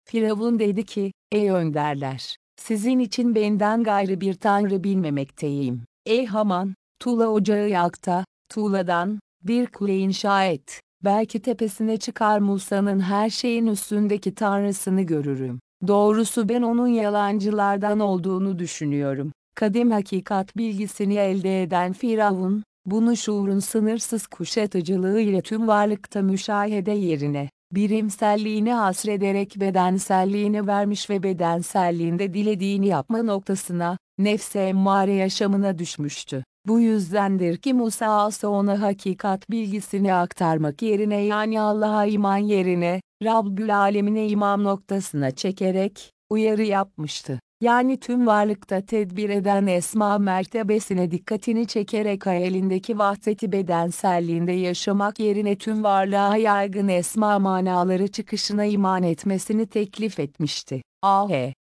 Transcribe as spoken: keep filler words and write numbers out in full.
Firavun dedi ki, ey önderler, sizin için benden gayrı bir tanrı bilmemekteyim. Ey Haman, tuğla ocağı yak da, tuğladan, bir kule inşa et. Belki tepesine çıkar Musa'nın her şeyin üstündeki tanrısını görürüm. Doğrusu ben onun yalancılardan olduğunu düşünüyorum. Kadim hakikat bilgisini elde eden Firavun, bunu şuurun sınırsız kuşatıcılığı ile tüm varlıkta müşahede yerine, birimselliğini hasrederek bedenselliğini vermiş ve bedenselliğinde dilediğini yapma noktasına, nefse emmare yaşamına düşmüştü. Bu yüzdendir ki Musa asa ona hakikat bilgisini aktarmak yerine yani Allah'a iman yerine, Rabbül Alemine iman noktasına çekerek, uyarı yapmıştı. Yani tüm varlıkta tedbir eden esma mertebesine dikkatini çekerek hayalindeki vahdeti bedenselliğinde yaşamak yerine tüm varlığa yaygın esma manaları çıkışına iman etmesini teklif etmişti. A H